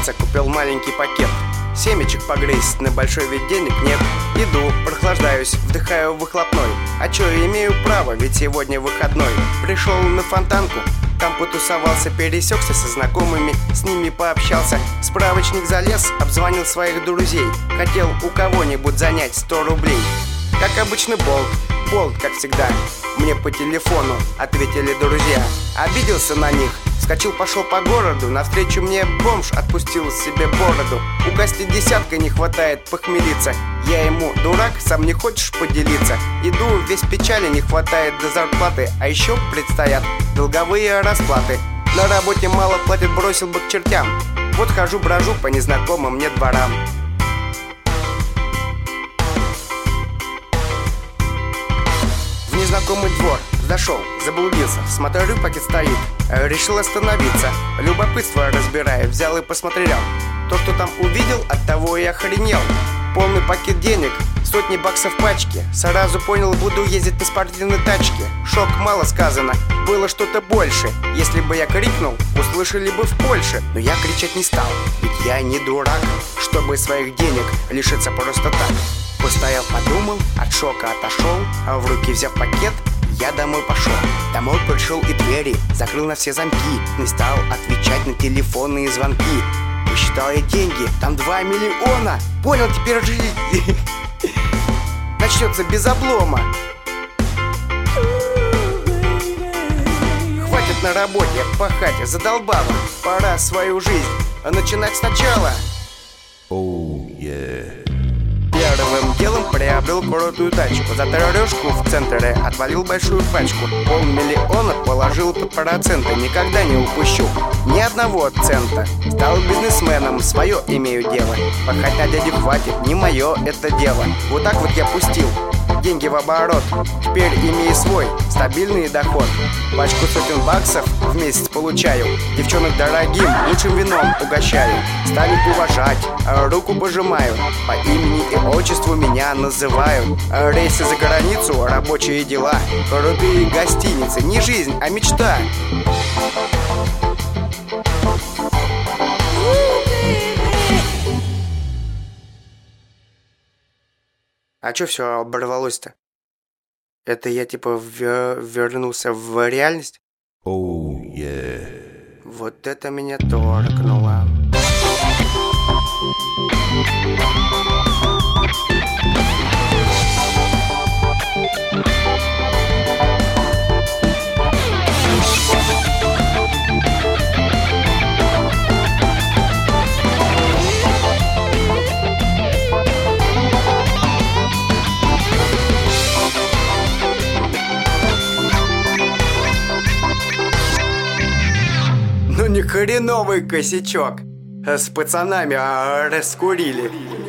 размечтался, купил маленький пакет. Семечек погрызть, на большой ведь денег нет. Иду, прохлаждаюсь, вдыхаю выхлопной. А чё, имею право, ведь сегодня выходной. Пришел на фонтанку, там потусовался, пересекся со знакомыми, с ними пообщался. Справочник залез, обзвонил своих друзей. Хотел у кого-нибудь занять 100 рублей. Как обычно болт, как всегда. Мне по телефону ответили друзья. Обиделся на них, вскочил, пошел по городу. Навстречу мне бомж отпустил себе бороду. Угостить десяткой не хватает похмелиться. Я ему: дурак, сам не хочешь поделиться? Иду, весь печали, не хватает до зарплаты. А еще предстоят долговые расплаты. На работе мало платят, бросил бы к чертям. Вот хожу, брожу по незнакомым мне дворам. Незнакомый двор, зашел, заблудился. Смотрю, пакет стоит, решил остановиться. Любопытство разбирая, взял и посмотрел. То, что там увидел, от того и охренел. Полный пакет денег, сотни баксов в пачке. Сразу понял, буду ездить на спортивной тачке. Шок, мало сказано, было что-то больше. Если бы я крикнул, услышали бы в Польше. Но я кричать не стал, ведь я не дурак, чтобы своих денег лишиться просто так. Постоял, подумал, от шока отошел, а в руки взяв пакет, я домой пошел. Домой пришел и двери закрыл на все замки. Не стал отвечать на телефонные звонки. Посчитал я деньги, там 2 миллиона. Понял, теперь жизнь начнется без облома. Хватит на работе пахать, задолбало. Пора свою жизнь начинать сначала. Первым делом приобрел крутую тачку. За трешку в центре отвалил большую пачку. 500 000 положил под проценты. Никогда не упущу ни одного цента. Стал бизнесменом, свое имею дело. Пахать на дяде хватит, не мое это дело. Вот так вот я пустил деньги в оборот. Теперь имею свой стабильный доход. Пачку сотен баксов в месяц получаю. Девчонок дорогим, лучшим вином угощаю. Стали уважать, руку пожимаю. По имени и отчеству меня называют. Рейсы за границу, рабочие дела. Крутые гостиницы, не жизнь, а мечта. А чё все оборвалось-то? Это я типа вернулся в реальность? Вот это меня торкнуло. Ну ни хреновый косячок. С пацанами раскурили.